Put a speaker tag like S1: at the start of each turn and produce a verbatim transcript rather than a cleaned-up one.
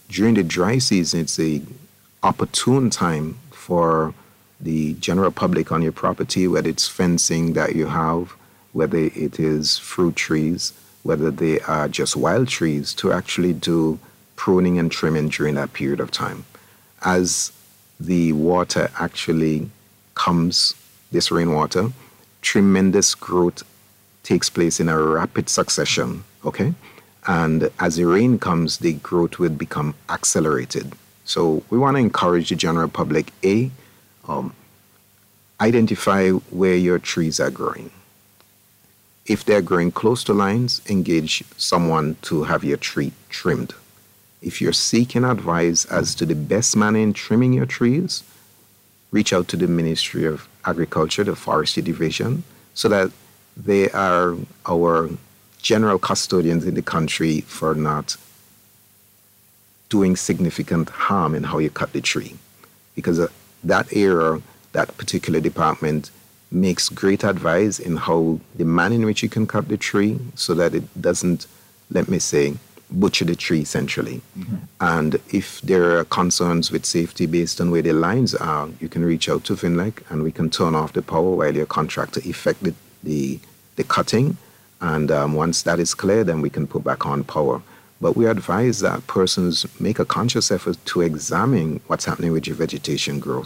S1: during the dry season, it's a opportune time for the general public on your property, whether it's fencing that you have, whether it is fruit trees, whether they are just wild trees, to actually do pruning and trimming during that period of time. As the water actually comes, this rainwater, tremendous growth takes place in a rapid succession, okay? And as the rain comes, the growth will become accelerated. So we want to encourage the general public, A, um, identify where your trees are growing. If they're growing close to lines, engage someone to have your tree trimmed. If you're seeking advice as to the best manner in trimming your trees, reach out to the Ministry of Agriculture, the Forestry Division, so that they are our general custodians in the country for not doing significant harm in how you cut the tree. Because uh, that area, that particular department, makes great advice in how the manner in which you can cut the tree so that it doesn't, let me say, butcher the tree essentially. Mm-hmm. And if there are concerns with safety based on where the lines are, you can reach out to Finlec and we can turn off the power while your contractor effect the, the, the cutting. And um, once that is clear, then we can put back on power. But we advise that persons make a conscious effort to examine what's happening with your vegetation growth.